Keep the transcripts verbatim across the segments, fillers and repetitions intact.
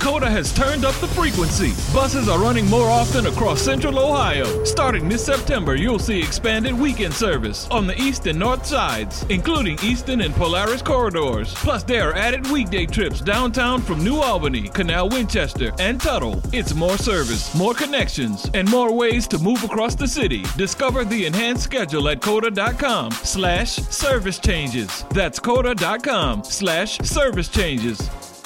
COTA has turned up the frequency. Buses are running more often across Central Ohio. Starting this September, you'll see expanded weekend service on the east and north sides, including Easton and Polaris corridors. Plus, there are added weekday trips downtown from New Albany, Canal Winchester, and Tuttle. It's more service, more connections, and more ways to move across the city. Discover the enhanced schedule at COTA.com slash service changes. That's COTA.com slash service changes.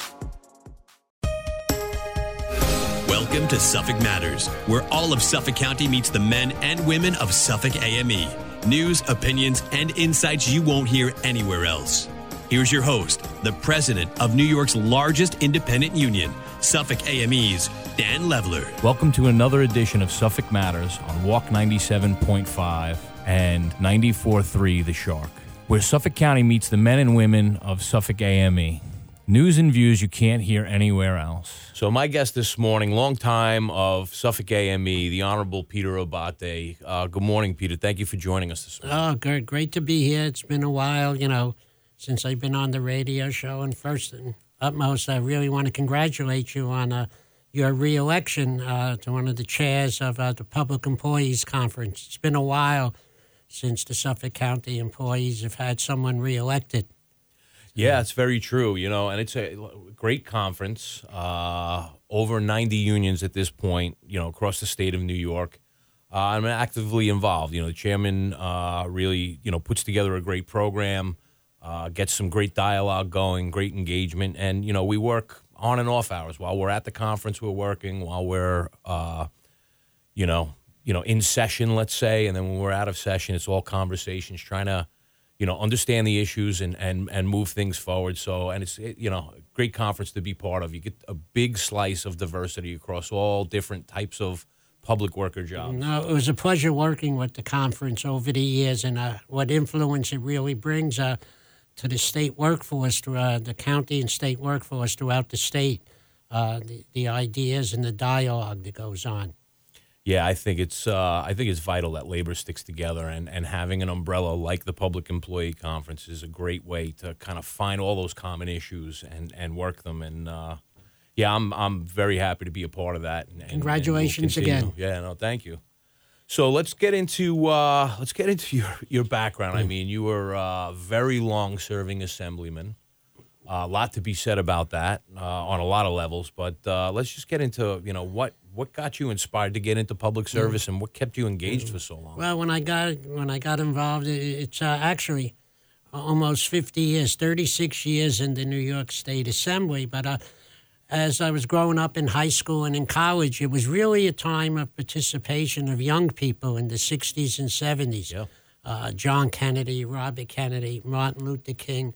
Welcome to Suffolk Matters, where all of Suffolk County meets the men and women of Suffolk A M E. News, opinions, and insights you won't hear anywhere else. Here's your host, the president of New York's largest independent union, Suffolk A M E's Dan Leveler. Welcome to another edition of Suffolk Matters on Walk ninety-seven point five and ninety-four point three The Shark, where Suffolk County meets the men and women of Suffolk A M E. News and views you can't hear anywhere else. So my guest this morning, long time of Suffolk A M E, the Honorable Peter Abate. Uh, good morning, Peter. Thank you for joining us this morning. Oh, good. Great to be here. It's been a while, you know, since I've been on the radio show. And first and utmost, I really want to congratulate you on uh, your re-election uh, to one of the chairs of uh, the Public Employees Conference. It's been a while since the Suffolk County employees have had someone re-elected. Yeah, it's very true, you know, and it's a great conference. Uh, over ninety unions at this point, you know, across the state of New York. Uh, I'm actively involved. You know, the chairman uh, really, you know, puts together a great program, uh, gets some great dialogue going, great engagement, and, you know, we work on and off hours. While we're at the conference, we're working. While we're, uh, you know, you know, in session, let's say, and then when we're out of session, it's all conversations, trying to, you know, understand the issues and, and, and move things forward. So, and it's, it, you know, a great conference to be part of. You get a big slice of diversity across all different types of public worker jobs. No, it was a pleasure working with the conference over the years, and uh, what influence it really brings uh, to the state workforce, to uh, the county and state workforce throughout the state, uh, the, the ideas and the dialogue that goes on. Yeah, I think it's uh, I think it's vital that labor sticks together, and, and having an umbrella like the Public Employee Conference is a great way to kind of find all those common issues and, and work them. And uh, yeah, I'm I'm very happy to be a part of that. And, Congratulations and we'll again. Yeah, no, thank you. So let's get into uh, let's get into your, your background. I mean, you were a very long serving assemblyman. Uh, a lot to be said about that uh, on a lot of levels, but uh, let's just get into, you know, what, what got you inspired to get into public service and what kept you engaged for so long? Well, when I got when I got involved, it's uh, actually almost fifty years, thirty-six years in the New York State Assembly. But uh, as I was growing up in high school and in college, it was really a time of participation of young people in the sixties and seventies. Yeah. Uh, John Kennedy, Robert Kennedy, Martin Luther King.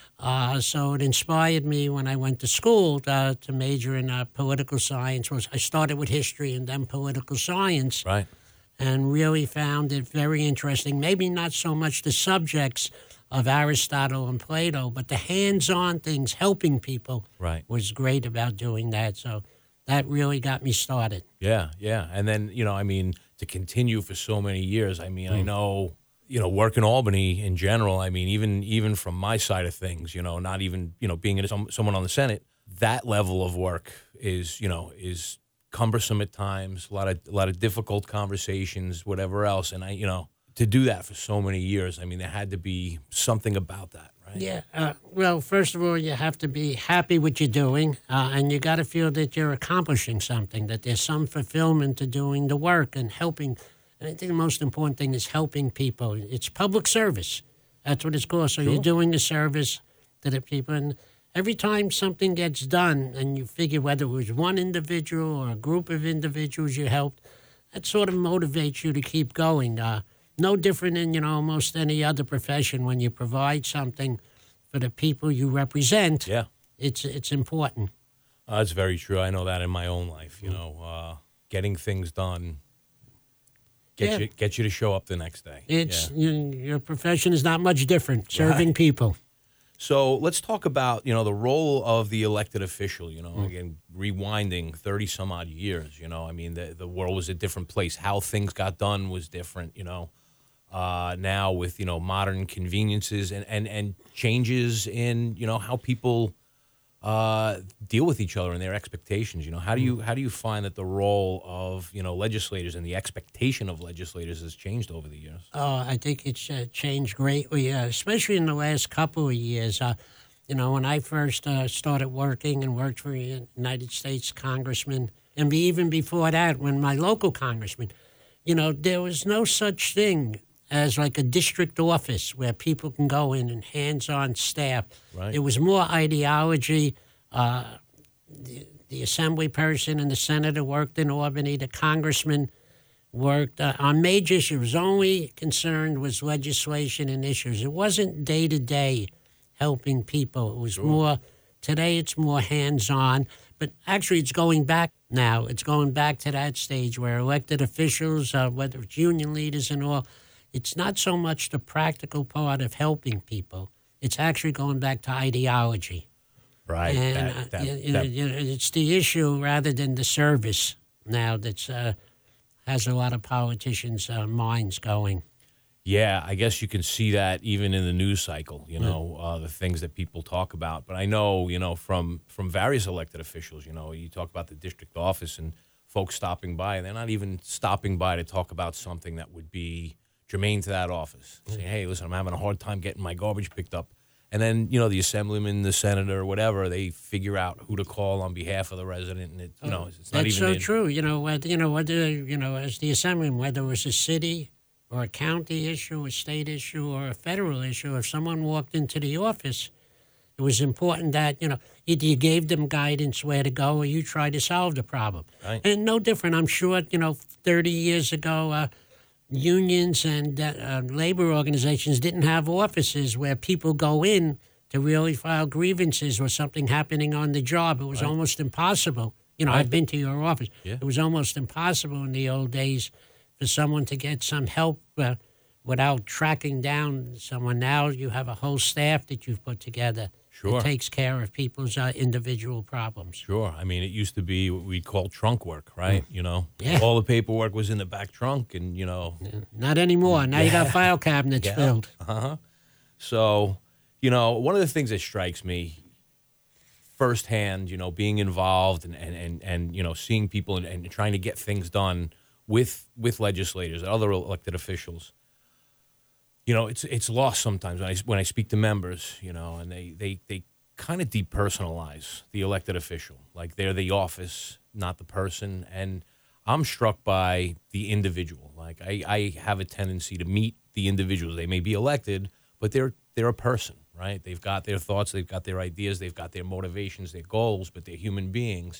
Uh, so it inspired me when I went to school uh, to major in uh, political science. Was I started with history and then political science, Right. and really found it very interesting. Maybe not so much the subjects of Aristotle and Plato, but the hands-on things, helping people, Right. was great about doing that. So that really got me started. Yeah, yeah. And then, you know, I mean, to continue for so many years, I mean, mm. I know, you know, work in Albany in general, I mean, even even from my side of things, you know, not even, you know, being some, someone on the Senate, that level of work is, you know, is cumbersome at times, a lot of a lot of difficult conversations, whatever else. And, I, you know, to do that for so many years, I mean, there had to be something about that, right? Yeah. Uh, well, first of all, you have to be happy what you're doing, uh, and you got to feel that you're accomplishing something, that there's some fulfillment to doing the work and helping. And I think the most important thing is helping people. It's public service. That's what it's called. So Sure. you're doing the service to the people. And every time something gets done and you figure whether it was one individual or a group of individuals you helped, that sort of motivates you to keep going. Uh, no different than, you know, almost any other profession. When you provide something for the people you represent, Yeah. it's it's important. Uh, that's very true. I know that in my own life, you know, uh, getting things done. Get Yeah. you get you to show up the next day. It's Yeah. you, your profession is not much different, serving Right. people. So let's talk about, you know, the role of the elected official, you know, mm. again, rewinding thirty some odd years, you know, I mean, the, the world was a different place. How things got done was different, you know, uh, now with, you know, modern conveniences and, and, and changes in, you know, how people uh, deal with each other and their expectations. You know, how do you how do you find that the role of you know legislators and the expectation of legislators has changed over the years? Oh, I think it's uh, changed greatly, uh, especially in the last couple of years. Uh, you know, when I first uh, started working and worked for a United States congressman, and be, even before that, when my local congressman, you know, there was no such thing as like a district office where people can go in and hands-on staff. Right. It was more ideology. Uh, the, the assembly person and the senator worked in Albany. The congressman worked uh, on major issues. Only concerned was legislation and issues. It wasn't day-to-day helping people. It was Sure. more, today it's more hands-on. But actually it's going back now. It's going back to that stage where elected officials, uh, whether it's union leaders and all, it's not so much the practical part of helping people. It's actually going back to ideology. Right. And That- uh, that- you- you that- know, you know, it's the issue rather than the service now that's uh, has a lot of politicians' uh, minds going. Yeah, I guess you can see that even in the news cycle, you know, uh, the things that people talk about. But I know, you know, from from various elected officials, you know, you talk about the district office and folks stopping by, and they're not even stopping by to talk about something that would be germane to that office. Say, hey, listen, I'm having a hard time getting my garbage picked up. And then, you know, the assemblyman, the senator, whatever, they figure out who to call on behalf of the resident. And, it, you know, it's not That's even... so in- true. You know, whether, you know, whether, you know, as the assemblyman, whether it was a city or a county issue, a state issue, or a federal issue, if someone walked into the office, it was important that, you know, either you gave them guidance where to go or you tried to solve the problem. Right. And no different. I'm sure, you know, thirty years ago, uh, unions and uh, uh, labor organizations didn't have offices where people go in to really file grievances or something happening on the job. It was Right. almost impossible. You know, Right. I've been to your office. Yeah. It was almost impossible in the old days for someone to get some help uh, without tracking down someone. Now you have a whole staff that you've put together Sure. that takes care of people's uh, individual problems. Sure. I mean, it used to be what we'd call trunk work, right? You know, Yeah. all the paperwork was in the back trunk, and, you know, Not anymore. Now you got file cabinets Yeah. filled. Uh-huh. So, you know, one of the things that strikes me firsthand, you know, being involved and, and, and, and you know, seeing people and, and trying to get things done with with legislators and other elected officials, you know, it's it's lost sometimes when I, when I speak to members, you know, and they, they, they kind of depersonalize the elected official. Like they're the office, not the person. And I'm struck by the individual. Like I, I have a tendency to meet the individuals. They may be elected, but they're they're a person, right? They've got their thoughts, they've got their ideas, they've got their motivations, their goals, but they're human beings.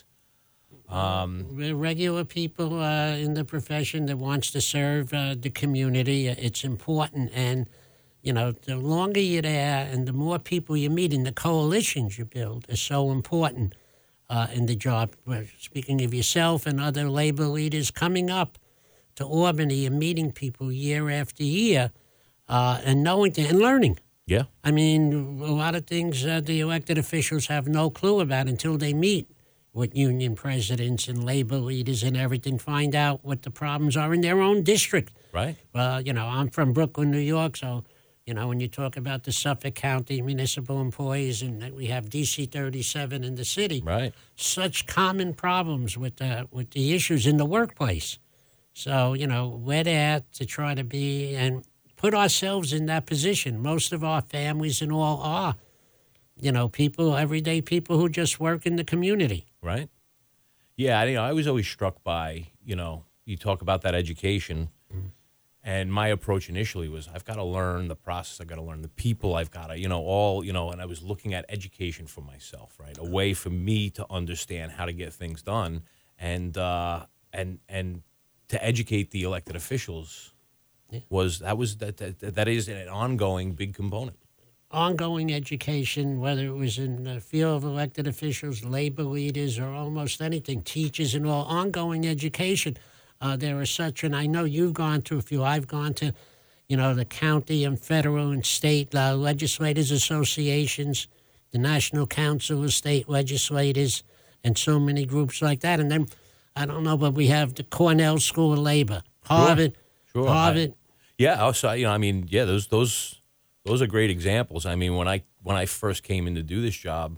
Um, We're regular people uh, in the profession that wants to serve uh, the community. It's important, and you know, the longer you're there, and the more people you meet, and the coalitions you build is so important uh, in the job. We're speaking of yourself and other labor leaders coming up to Albany and meeting people year after year, uh, and knowing th- and learning. yeah, I mean, a lot of things uh, the elected officials have no clue about until they meet with union presidents and labor leaders and everything, find out what the problems are in their own district. right? Well, you know, I'm from Brooklyn, New York, so, you know, when you talk about the Suffolk County municipal employees and that we have D C thirty-seven in the city, Right. such common problems with the, with the issues in the workplace. So, you know, we're there to try to be and put ourselves in that position. Most of our families and all are, you know, people, everyday people who just work in the community. Right? Yeah, I, you know, I was always struck by, you know, you talk about that education, and my approach initially was I've got to learn the process, I've got to learn the people, I've got to, you know, all, you know, and I was looking at education for myself, right? A way for me to understand how to get things done and, uh, and, and to educate the elected officials Yeah. was, that was, that, that, that is an ongoing big component. Ongoing education, whether it was in the field of elected officials, labor leaders, or almost anything, teachers and all, ongoing education. Uh, there are such, and I know you've gone to a few, I've gone to, you know, the county and federal and state uh, legislators associations, the National Council of State Legislators, and so many groups like that. And then, I don't know, but we have the Cornell School of Labor, Harvard, Sure. Harvard. I- yeah, also, you know, I mean, yeah, those those those are great examples. I mean, when I when I first came in to do this job,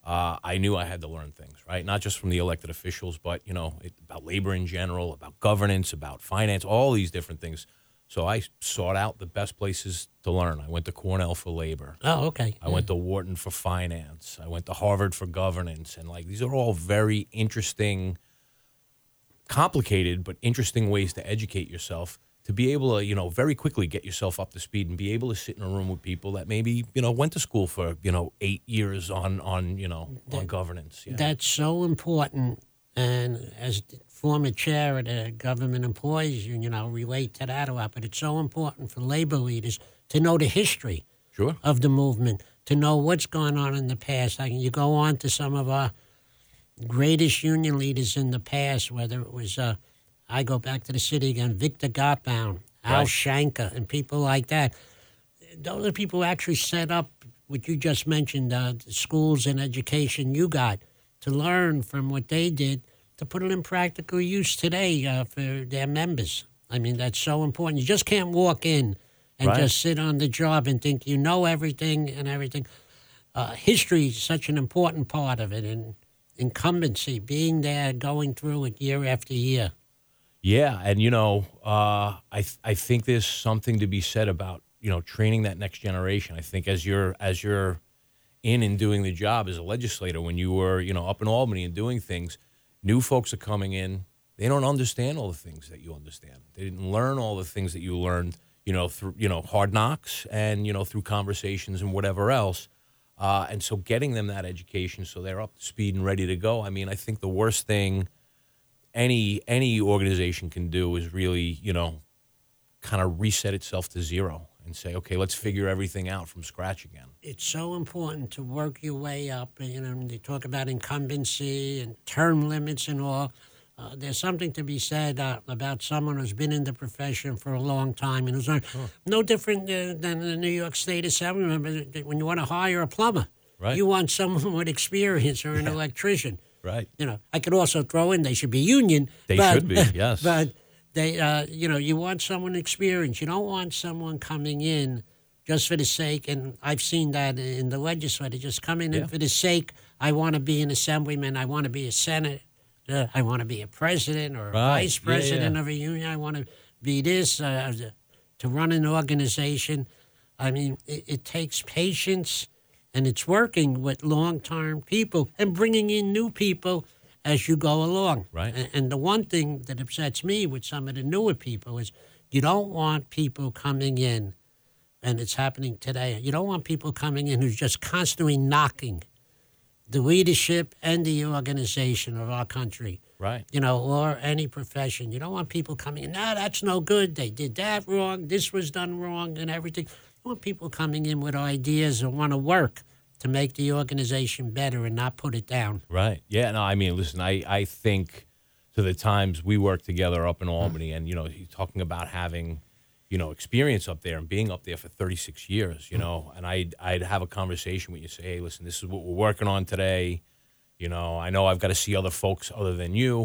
uh, I knew I had to learn things, right? Not just from the elected officials, but, you know, it, about labor in general, about governance, about finance, all these different things. So I sought out the best places to learn. I went to Cornell for labor. Oh, okay. I went to Wharton for finance. I went to Harvard for governance. And, like, these are all very interesting, complicated, but interesting ways to educate yourself, to be able to, you know, very quickly get yourself up to speed and be able to sit in a room with people that maybe, you know, went to school for, you know, eight years on, on you know, that, on governance. Yeah. That's so important. And as the former chair of the Government Employees Union, I'll relate to that a lot. But it's so important for labor leaders to know the history sure. of the movement, to know what's gone on in the past. Like you go on to some of our greatest union leaders in the past, whether it was, uh, I go back to the city again, Victor Gottbaum, Al Right. Shanker, and people like that. Those are people who actually set up what you just mentioned, uh, the schools and education you got, to learn from what they did, to put it in practical use today uh, for their members. I mean, that's so important. You just can't walk in and Right. just sit on the job and think you know everything and everything. Uh, history is such an important part of it, and incumbency, being there, going through it year after year. Yeah, and, you know, uh, I th- I think there's something to be said about, you know, training that next generation. I think as you're as you're in and doing the job as a legislator, when you were, you know, up in Albany and doing things, new folks are coming in. They don't understand all the things that you understand. They didn't learn all the things that you learned, you know, through, you know, hard knocks and, you know, through conversations and whatever else. Uh, and so getting them that education so they're up to speed and ready to go. I mean, I think the worst thing any any organization can do is really, you know, kind of reset itself to zero and say, okay, let's figure everything out from scratch again. It's so important to work your way up. You know, they talk about incumbency and term limits and all. Uh, there's something to be said uh, about someone who's been in the profession for a long time and who's on, Sure. no different uh, than the New York State Assembly member. When you want to hire a plumber, Right. you want someone with experience or an Yeah. electrician. Right. You know, I could also throw in they should be union. They but, should be, yes. But they, uh, you know, you want someone experienced. You don't want someone coming in just for the sake, and I've seen that in the legislature, just coming Yeah. in for the sake, I want to be an assemblyman, I want to be a senator, uh, I want to be a president or a Right. vice Yeah, president yeah. of a union, I want to be this, uh, to run an organization. I mean, it, it takes patience, and it's working with long-term people and bringing in new people as you go along. Right. And, and the one thing that upsets me with some of the newer people is you don't want people coming in, and it's happening today, you don't want people coming in who's just constantly knocking the leadership and the organization of our country. Right. You know, or any profession. You don't want people coming in, no, that's no good, they did that wrong, this was done wrong, and everything. You want people coming in with ideas and want to work to make the organization better and not put it down. Right. Yeah. No, I mean, listen, I, I think to the times we worked together up in Albany and, you know, he's talking about having, you know, experience up there and being up there for thirty-six years, you know, and I'd, I'd have a conversation with you, say, hey, listen, this is what we're working on today. You know, I know I've got to see other folks other than you.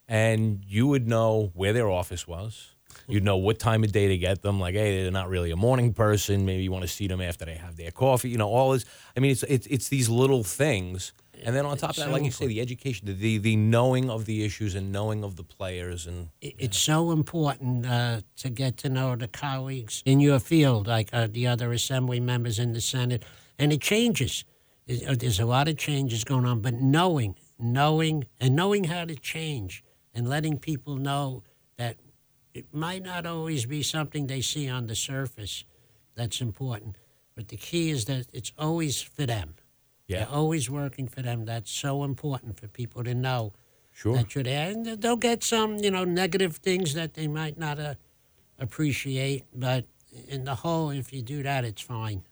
And you would know where their office was. You'd know what time of day to get them. Like, hey, they're not really a morning person. Maybe you want to see them after they have their coffee. You know, all this. I mean, it's it's it's these little things. And then on top of that, So like you say, the education, the, the the knowing of the issues and knowing of the players. And It- It's so important uh, to get to know the colleagues in your field, like uh, the other assembly members in the Senate. And it changes. There's uh, there's a lot of changes going on, but knowing, knowing, and knowing how to change and letting people know that it might not always be something they see on the surface that's important. But the key is that it's always for them. yeah, They're always working for them. That's so important for people to know sure. that you're there. And they'll get some, you know, negative things that they might not uh, appreciate. But in the whole, if you do that, it's fine.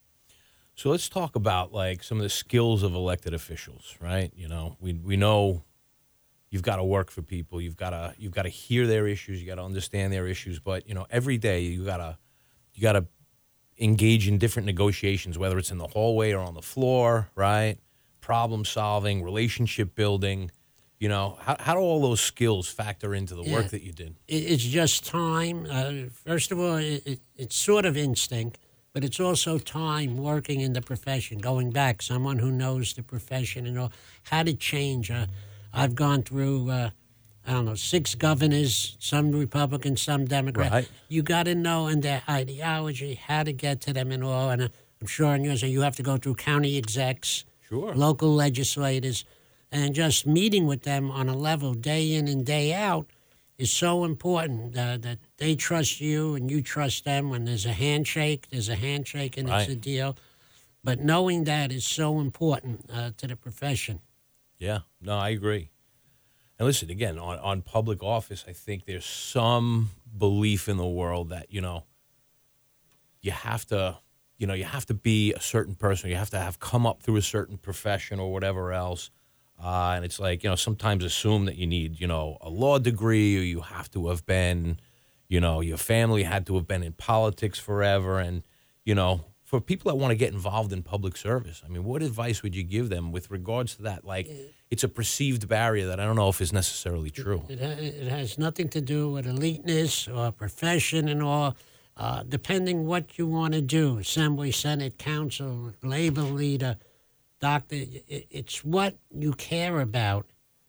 So let's talk about like some of the skills of elected officials, right? You know, we we know you've got to work for people. You've got to you've got to hear their issues. You got to understand their issues. But you know, every day you gotta you gotta engage in different negotiations, whether it's in the hallway or on the floor, right? Problem solving, relationship building. You know, how how do all those skills factor into the Yeah. work that you did? It, it's just time. Uh, first of all, it, it, it's sort of instinct. but it's also time working in the profession, going back, someone who knows the profession and all, how to change. Uh, I've gone through, uh, I don't know, six governors, some Republican, some Democrat. Right. You got to know in their ideology how to get to them and all. And uh, I'm sure in yours, you have to go through county execs, Sure. local legislators, and just meeting with them on a level day in and day out is so important uh, that they trust you and you trust them. When there's a handshake, there's a handshake and Right. it's a deal. But knowing that is so important uh, to the profession. Yeah, no, I agree. And listen, again, on, on public office, I think there's some belief in the world that, you know, you have to, you know, you have to be a certain person. You have to have come up through a certain profession or whatever else. Uh, and it's like, you know, sometimes assume that you need, you know, a law degree, or you have to have been, you know, your family had to have been in politics forever. And, you know, for people that want to get involved in public service, I mean, what advice would you give them with regards to that? Like, it's a perceived barrier that I don't know if is necessarily true. It, ha- it has nothing to do with eliteness or profession and all. Uh, depending what you want to do, Assembly, Senate, Council, labor leader, doctor, it, it's what you care about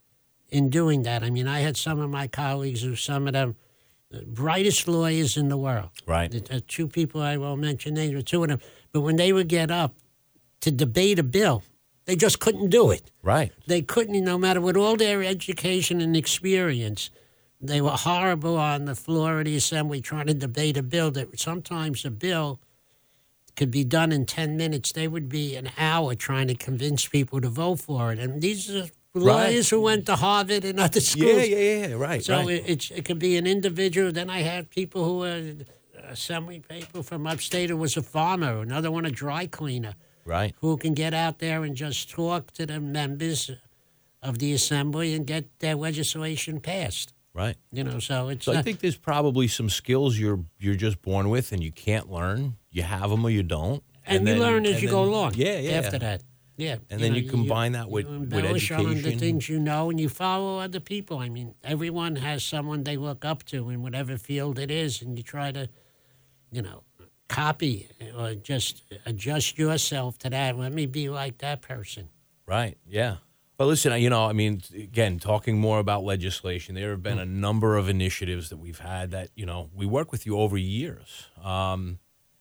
in doing that. I mean, I had some of my colleagues who, some of them, the brightest lawyers in the world. Right. The, the two people I won't mention names, but two of them. But when they would get up to debate a bill, they just couldn't do it. Right. They couldn't, no matter what all their education and experience, they were horrible on the floor of the Assembly trying to debate a bill that sometimes a bill could be done in ten minutes. They would be an hour trying to convince people to vote for it. And these are lawyers who went to Harvard and other schools. Yeah, yeah, yeah, right. So right. it, it's, it could be an individual. Then I had people who were Assembly people from upstate who was a farmer, another one a dry cleaner, right. who can get out there and just talk to the members of the Assembly and get their legislation passed. Right. You know, so it's. So I uh, think there's probably some skills you're you're just born with and you can't learn. You have them or you don't. and you then- learn as and you then- go along. Yeah, yeah. After that, yeah. And then you combine that with- you with embellish on the education. things you know, and you follow other people. I mean, everyone has someone they look up to in whatever field it is, and you try to, you know, copy or just adjust yourself to that. Let me be like that person. Right. Yeah. Well, listen, you know, I mean, again, talking more about legislation, there have been a number of initiatives that we've had that, you know, we work with you over years. Um,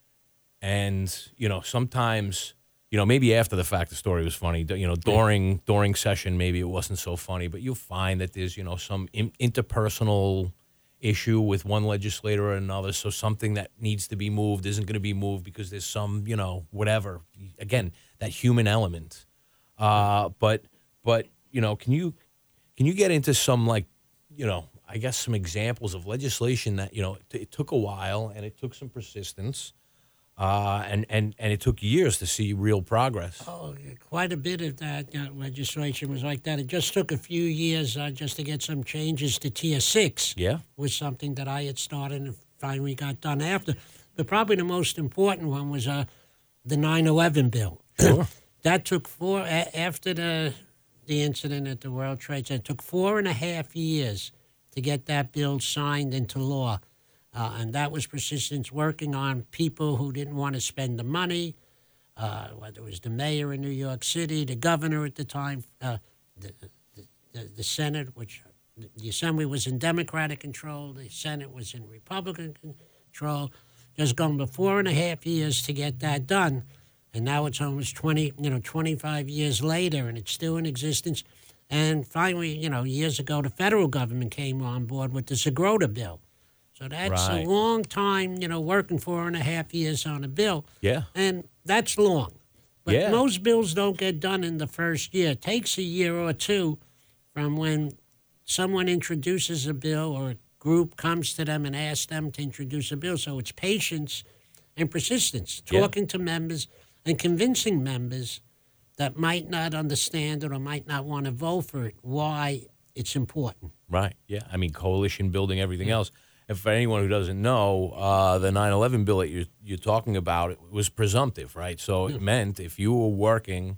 and, you know, sometimes, you know, maybe after the fact the story was funny. You know, during during session, maybe it wasn't so funny. But you'll find that there's, you know, some in, interpersonal issue with one legislator or another. So something that needs to be moved isn't going to be moved because there's some, you know, whatever. Again, that human element. Uh, but... But, you know, can you can you get into some, like, you know, I guess some examples of legislation that, you know, it, it took a while and it took some persistence uh, and, and, and it took years to see real progress? Oh, quite a bit of that uh, legislation was like that. It just took a few years uh, just to get some changes to Tier six. Yeah. Was something that I had started and finally got done after. But probably the most important one was uh, the nine eleven bill. Sure. That took four, a- after the... the incident at the World Trade Center. It took four and a half years to get that bill signed into law. Uh, and that was persistence working on people who didn't want to spend the money, uh, whether it was the mayor in New York City, the governor at the time, uh, the, the, the, the Senate, which the Assembly was in Democratic control, the Senate was in Republican control. Just going for four and a half years to get that done. And now it's almost twenty, you know, twenty-five years later, and it's still in existence. And finally, you know, years ago, the federal government came on board with the Zagrota bill. So that's Right. a long time, you know, working four and a half years on a bill. Yeah. And that's long. But Yeah. most bills don't get done in the first year. It takes a year or two from when someone introduces a bill or a group comes to them and asks them to introduce a bill. So it's patience and persistence, Yeah. talking to members and convincing members that might not understand it or might not want to vote for it, why it's important. Right. Yeah. I mean, coalition building, everything else. And for anyone who doesn't know, uh, the nine eleven bill that you're, you're talking about it was presumptive, right? So it meant if you were working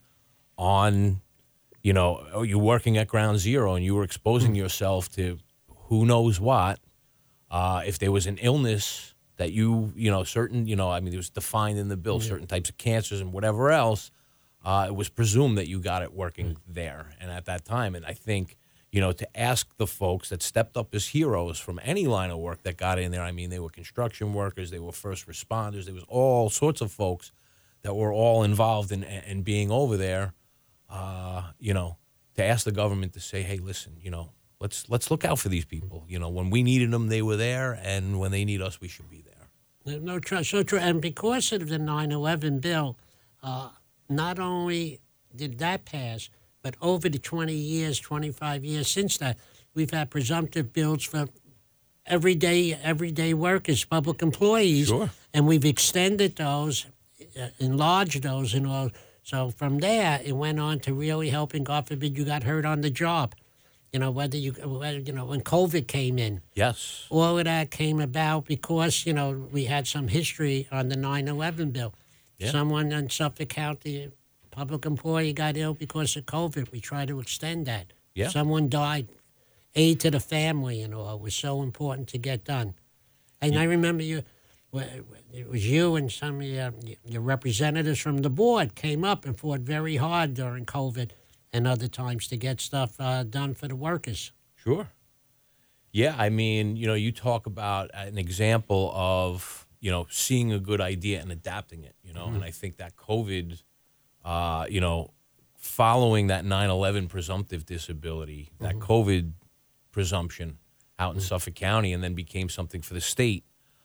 on, you know, you're working at ground zero and you were exposing yourself to who knows what, uh, if there was an illness that you, you know, certain, you know, I mean, it was defined in the bill, Yeah. certain types of cancers and whatever else, uh, it was presumed that you got it working mm. there and at that time. And I think, you know, to ask the folks that stepped up as heroes from any line of work that got in there, I mean, they were construction workers, they were first responders, there was all sorts of folks that were all involved in, in being over there, uh, you know, to ask the government to say, hey, listen, you know, let's let's look out for these people. You know, when we needed them, they were there, and when they need us, we should be there. No, no, so true. And because of the nine eleven bill, uh, not only did that pass, but over the twenty years, twenty-five years since that, we've had presumptive bills for everyday everyday workers, public employees, Sure. and we've extended those, uh, enlarged those, and all. So from there, it went on to really helping. God forbid you got hurt on the job. You know, whether you, whether, you know, when COVID came in. Yes. All of that came about because, you know, we had some history on the nine eleven bill. Yeah. Someone in Suffolk County, public employee, got ill because of COVID. We tried to extend that. Yeah. Someone died. Aid to the family and all was so important to get done. And yeah. I remember you, it was you and some of your, your representatives from the board came up and fought very hard during COVID and other times to get stuff uh, done for the workers. Sure. Yeah, I mean, you know, you talk about an example of, you know, seeing a good idea and adapting it, you know, mm-hmm. and I think that COVID, uh, you know, following that nine eleven presumptive disability, that mm-hmm. COVID presumption out in mm-hmm. Suffolk County and then became something for the state,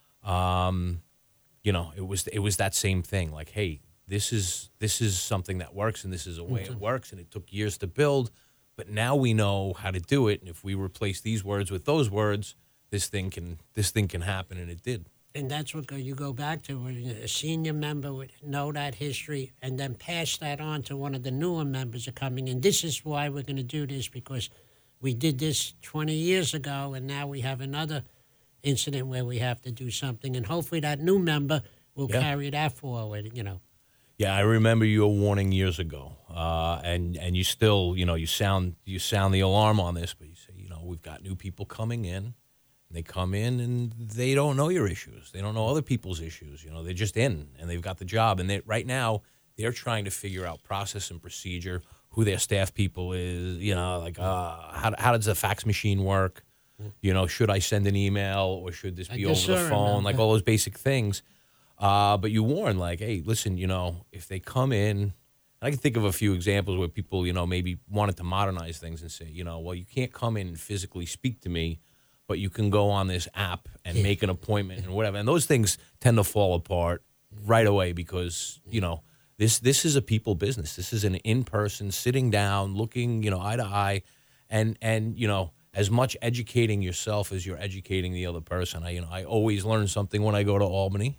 um, you know, it was it was that same thing, like, hey, This is this is something that works, and this is a way it works, and it took years to build, but now we know how to do it. And if we replace these words with those words, this thing can this thing can happen, and it did. And that's what you go back to, where a senior member would know that history and then pass that on to one of the newer members that are coming in. This is why we're going to do this, because we did this twenty years ago, and now we have another incident where we have to do something, and hopefully that new member will yeah. carry that forward. You know. Yeah, I remember your warning years ago, uh, and and you still, you know, you sound you sound the alarm on this, but you say, you know, we've got new people coming in, and they come in and they don't know your issues, they don't know other people's issues, you know, they're just in and they've got the job, and they right now they're trying to figure out process and procedure, who their staff people is, you know, like uh, how how does the fax machine work, you know, should I send an email or should this be over the phone, like all those basic things. Uh, but you warn, like, hey, listen, you know, if they come in, I can think of a few examples where people, you know, maybe wanted to modernize things and say, you know, well, you can't come in and physically speak to me, but you can go on this app and make an appointment and whatever. And those things tend to fall apart right away because, you know, this this is a people business. This is an in-person, sitting down, looking, you know, eye to eye, and, and you know, as much educating yourself as you're educating the other person. I, you know, I always learn something when I go to Albany.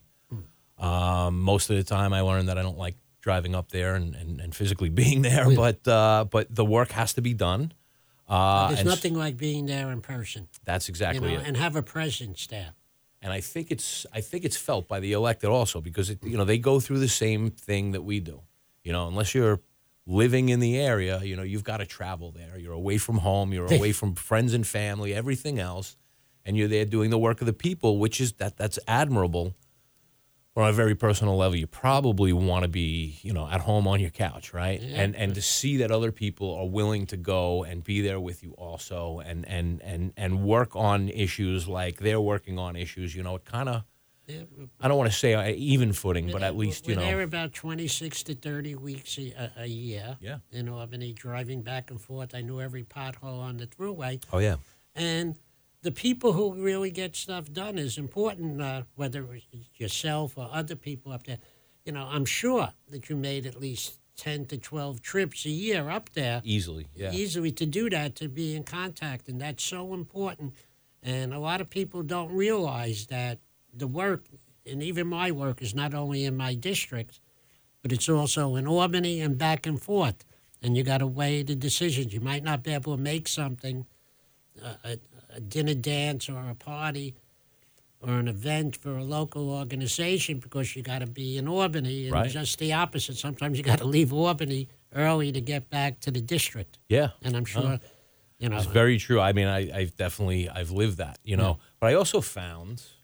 Um, most of the time I learned that I don't like driving up there and, and, and physically being there, yeah. but uh, but the work has to be done. Uh, There's nothing like being there in person. That's exactly you know, it. And have a presence there. And I think it's I think it's felt by the elected also because it, you know they go through the same thing that we do. You know, unless you're living in the area, you know, you've got to travel there. You're away from home. You're away from friends and family, everything else, and you're there doing the work of the people, which is that that's admirable. Or on a very personal level, you probably want to be, you know, at home on your couch, right? Yeah. And and to see that other people are willing to go and be there with you also, and and and and work on issues like they're working on issues, you know, it kind of, yeah. I don't want to say even footing, but at least, you know. We're there about twenty-six to thirty weeks a, a year. Yeah. In Albany, driving back and forth. I knew every pothole on the thruway. Oh, yeah. And the people who really get stuff done is important, uh, whether it's yourself or other people up there. You know, I'm sure that you made at least ten to twelve trips a year up there. Easily, yeah. Easily to do that, to be in contact, and that's so important. And a lot of people don't realize that the work, and even my work, is not only in my district, but it's also in Albany and back and forth. And you got to weigh the decisions. You might not be able to make something, uh, a, a dinner dance or a party or an event for a local organization because you got to be in Albany, and right. just the opposite. Sometimes you got to leave Albany early to get back to the district. Yeah. And I'm sure, oh. you know. It's very true. I mean, I, I've definitely, I've lived that, you know. Yeah. But I also found,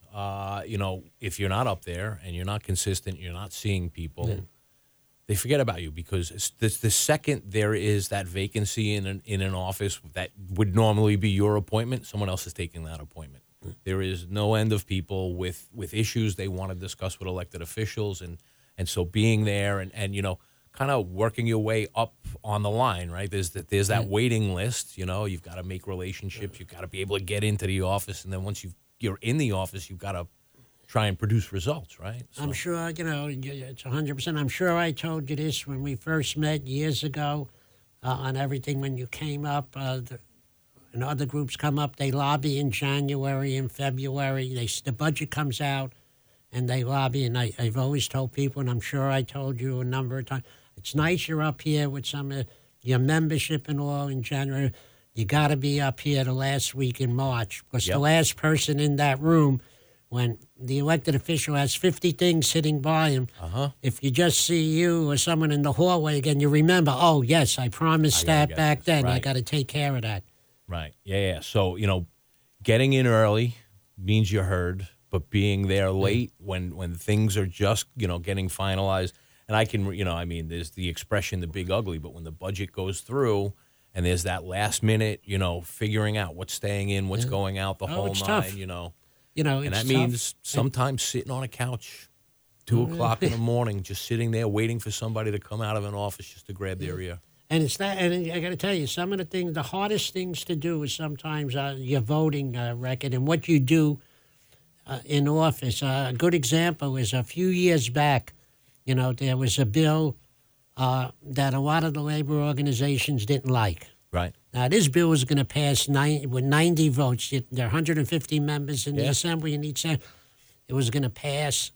uh, you know, if you're not up there and you're not consistent, you're not seeing people, yeah. they forget about you because it's, it's the second there is that vacancy in an, in an office that would normally be your appointment, someone else is taking that appointment. Mm. There is no end of people with, with issues they want to discuss with elected officials, and, and so being there and, and, you know, kind of working your way up on the line, right? There's that, there's that waiting list, you know, you've got to make relationships, you've got to be able to get into the office, and then once you've, you're in the office, you've got to try and produce results, right? So. I'm sure, you know, it's one hundred percent. I'm sure I told you this when we first met years ago uh, on everything when you came up, uh, the, and other groups come up, they lobby in January and February, they, the budget comes out, and they lobby, and I, I've always told people, and I'm sure I told you a number of times, it's nice you're up here with some of your membership and all in January. You got to be up here the last week in March because yep. the last person in that room, when the elected official has fifty things sitting by him, uh-huh. if you just see you or someone in the hallway again, you remember, oh, yes, I promised I that back this. then. Right. I got to take care of that. Right. Yeah, yeah. So, you know, getting in early means you're heard, but being there late mm. when, when things are just, you know, getting finalized. And I can, you know, I mean, there's the expression, the big ugly, but when the budget goes through and there's that last minute, you know, figuring out what's staying in, what's yeah. going out, the oh, whole nine, tough. you know. You know, and it's that means tough. sometimes sitting on a couch, two o'clock in the morning, just sitting there waiting for somebody to come out of an office just to grab their ear. And it's that, and I got to tell you, some of the things, the hardest things to do is sometimes uh, your voting uh, record and what you do uh, in office. Uh, a good example is a few years back, you know, there was a bill uh, that a lot of the labor organizations didn't like. Right. Now, this bill was going to pass nine, with ninety votes. There are one hundred fifty members in yeah. the assembly in each senate. It was going to pass.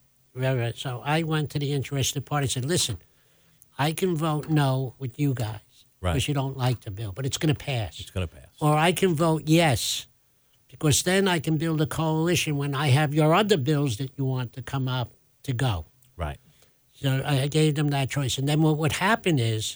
So I went to the interested party and said, listen, I can vote no with you guys right. because you don't like the bill, but it's going to pass. It's going to pass. Or I can vote yes because then I can build a coalition when I have your other bills that you want to come up to go. Right. So I gave them that choice. And then what would happen is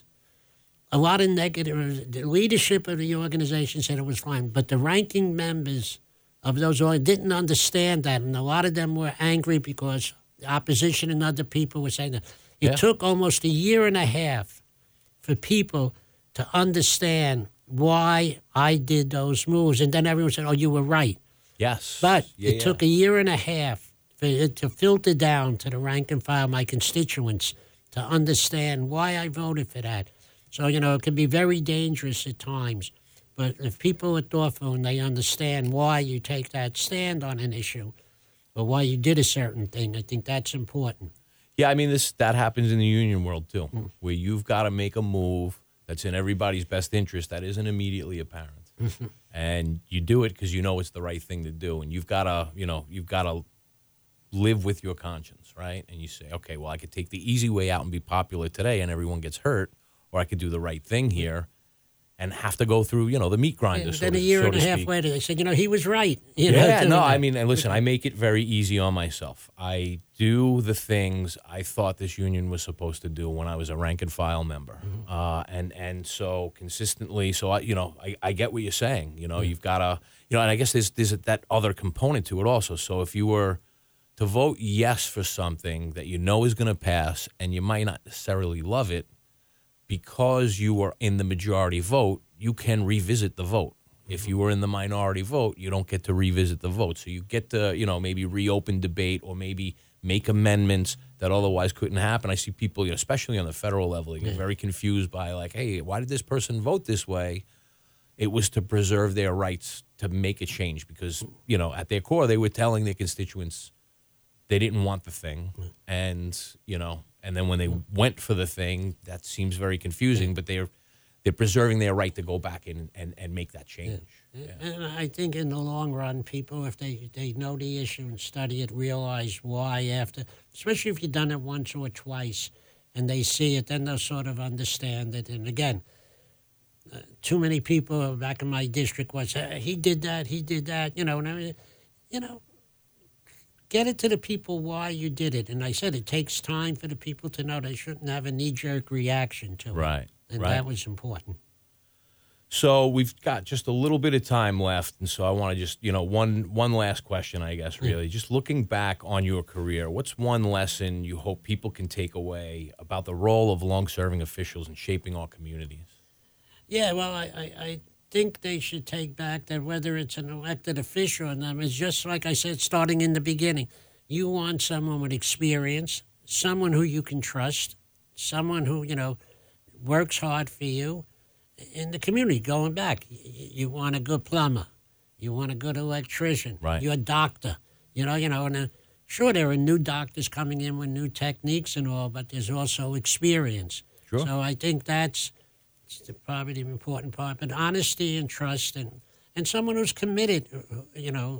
a lot of negative, the leadership of the organization said it was fine, but the ranking members of those didn't understand that. And a lot of them were angry because the opposition and other people were saying that. It yeah. took almost a year and a half for people to understand why I did those moves. And then everyone said, oh, you were right. Yes. But yeah, it yeah. took a year and a half for it to filter down to the rank and file, my constituents, to understand why I voted for that. So, you know, it can be very dangerous at times. But if people are thoughtful and they understand why you take that stand on an issue or why you did a certain thing, I think that's important. Yeah, I mean, this that happens in the union world, too, mm. where you've got to make a move that's in everybody's best interest that isn't immediately apparent. And you do it because you know it's the right thing to do. And you've got to, you know, you've got to live with your conscience, right? And you say, okay, well, I could take the easy way out and be popular today and everyone gets hurt, or I could do the right thing here and have to go through, you know, the meat grinder, and so then to, a year so and a to half speak. later, they said, you know, he was right. You yeah, know, no, that. I mean, and listen, I make it very easy on myself. I do the things I thought this union was supposed to do when I was a rank and file member. Mm-hmm. Uh, and, and so consistently, so, I, you know, I, I get what you're saying. You know, mm-hmm. you've got to, you know, and I guess there's, there's that other component to it also. So if you were to vote yes for something that you know is going to pass and you might not necessarily love it, because you were in the majority vote, you can revisit the vote. Mm-hmm. If you were in the minority vote, you don't get to revisit the vote. So you get to, you know, maybe reopen debate or maybe make amendments that otherwise couldn't happen. I see people, you know, especially on the federal level, they get yeah. very confused by like, hey, why did this person vote this way? It was to preserve their rights to make a change because, you know, at their core, they were telling their constituents they didn't want the thing. Mm-hmm. And, you know, and then when they went for the thing, that seems very confusing, but they're they're preserving their right to go back in and, and make that change. Yeah. Yeah. And I think in the long run, people, if they, they know the issue and study it, realize why after, especially if you've done it once or twice, and they see it, then they'll sort of understand it. And again, uh, too many people back in my district was, uh, he did that, he did that, you know, and I mean, you know, get it to the people why you did it. And I said it takes time for the people to know they shouldn't have a knee-jerk reaction to it. Right, And right. that was important. So we've got just a little bit of time left, and so I want to just, you know, one one last question, I guess, really. Just looking back on your career, what's one lesson you hope people can take away about the role of long-serving officials in shaping our communities? Yeah, well, I, I, I think they should take back that whether it's an elected official or not, it's just like I said, starting in the beginning. You want someone with experience, someone who you can trust, someone who, you know, works hard for you. In the community, going back, you want a good plumber, you want a good electrician, right. You're a doctor, you know, you know, and uh, sure there are new doctors coming in with new techniques and all, but there's also experience. Sure. So I think that's the, probably the important part. But honesty and trust, and, and someone who's committed, you know,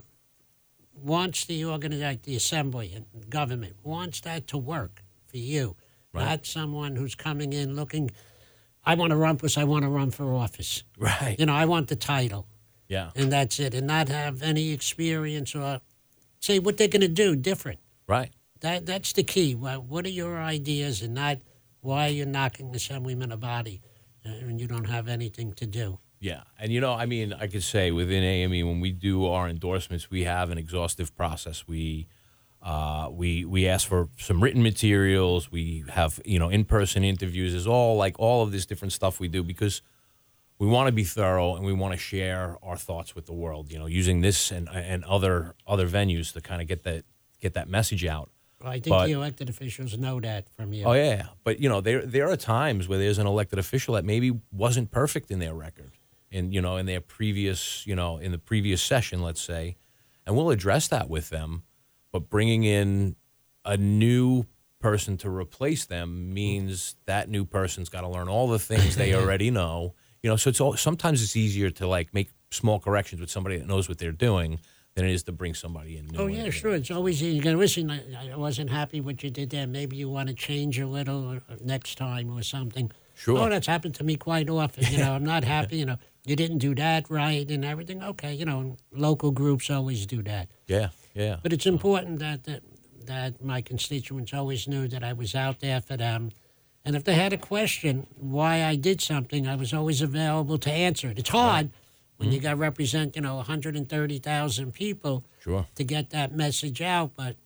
wants the organization, the assembly and government wants that to work for you, right. Not someone who's coming in looking. I want to run because I want to run for office. Right. You know, I want the title. Yeah. And that's it. And not have any experience or say what they're going to do different. Right. That That's the key. What are your ideas, and not why you're knocking Assemblyman a body and you don't have anything to do. Yeah. And, you know, I mean, I could say within A M E, when we do our endorsements, we have an exhaustive process. We Uh, we we ask for some written materials. We have, you know, in-person interviews. Is all like all of this different stuff we do because we want to be thorough and we want to share our thoughts with the world. You know, using this and and other other venues to kind of get that get that message out. Well, I think but, the elected officials know that from you. Oh yeah, but you know, there there are times where there's an elected official that maybe wasn't perfect in their record, in you know, in their previous, you know, in the previous session, let's say, and we'll address that with them. But bringing in a new person to replace them means that new person's got to learn all the things they already know. You know, so it's all, sometimes it's easier to like make small corrections with somebody that knows what they're doing than it is to bring somebody in new. Oh yeah, sure. It's always easy. You go, listen, I, I wasn't happy what you did there. Maybe you want to change a little next time or something. Sure. Oh, that's happened to me quite often. You know, I'm not happy. You know, you didn't do that right and everything. Okay, you know, local groups always do that. Yeah, yeah. But it's important that, that that my constituents always knew that I was out there for them. And if they had a question why I did something, I was always available to answer it. It's hard right. when mm-hmm. you got to represent, you know, one hundred thirty thousand people sure. to get that message out. But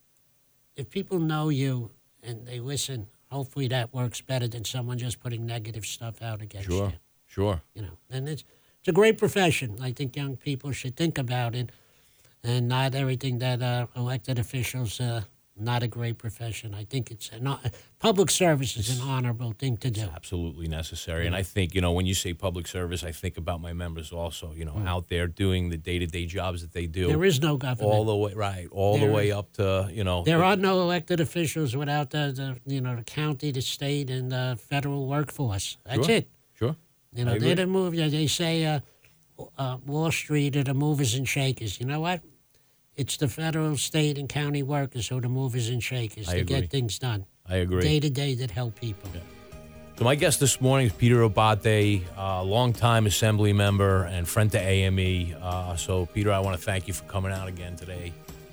if people know you and they listen, hopefully that works better than someone just putting negative stuff out against sure. you. Sure, You know, and it's it's a great profession. I think young people should think about it, and not everything that uh, elected officials. Uh, not a great profession. I think it's not public service is an honorable thing to do. It's absolutely necessary, mm-hmm. and I think you know when you say public service, I think about my members also. You know, mm-hmm. out there doing the day to day jobs that they do. There is no government all the way right, all there the way is, up to you know. There are no elected officials without the, the you know the county, the state, and the federal workforce. That's sure. it. Sure. You know, they're the move. They say uh, uh, Wall Street are the movers and shakers. You know what? It's the federal, state, and county workers who are the movers and shakers I to agree. get things done. I agree. Day to day that help people. Yeah. So my guest this morning is Peter Abate, a uh, longtime Assembly member and friend to A M E. Uh, so, Peter, I want to thank you for coming out again today.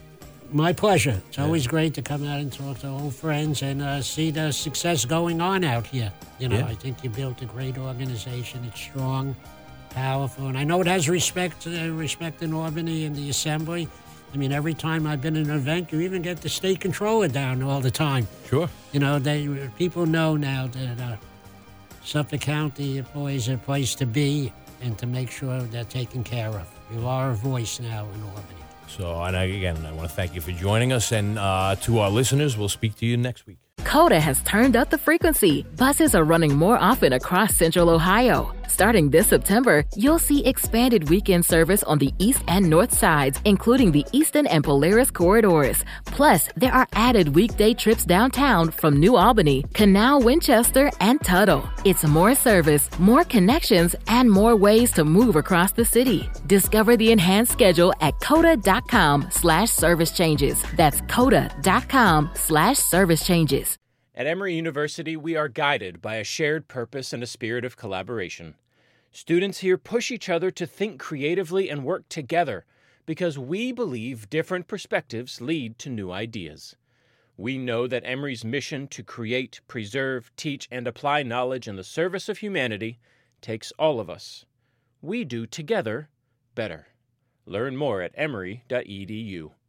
My pleasure. It's yeah. always great to come out and talk to old friends and uh, see the success going on out here. You know, yeah. I think you built a great organization. It's strong, powerful, and I know it has respect, uh, respect in Albany and the Assembly. I mean, every time I've been in an event, you even get the state controller down all the time. Sure. You know, they people know now that uh, Suffolk County employees are a place to be and to make sure they're taken care of. You are a voice now in Albany. So, and I, again, I want to thank you for joining us. And uh, to our listeners, we'll speak to you next week. Coda has turned up the frequency. Buses are running more often across Central Ohio. Starting this September, you'll see expanded weekend service on the east and north sides, including the Eastern and Polaris corridors. Plus, there are added weekday trips downtown from New Albany, Canal, Winchester, and Tuttle. It's more service, more connections, and more ways to move across the city. Discover the enhanced schedule at coda.com slash service changes. That's coda.com slash service changes. At Emory University, we are guided by a shared purpose and a spirit of collaboration. Students here push each other to think creatively and work together because we believe different perspectives lead to new ideas. We know that Emory's mission to create, preserve, teach, and apply knowledge in the service of humanity takes all of us. we do together better. Learn more at emory dot e d u.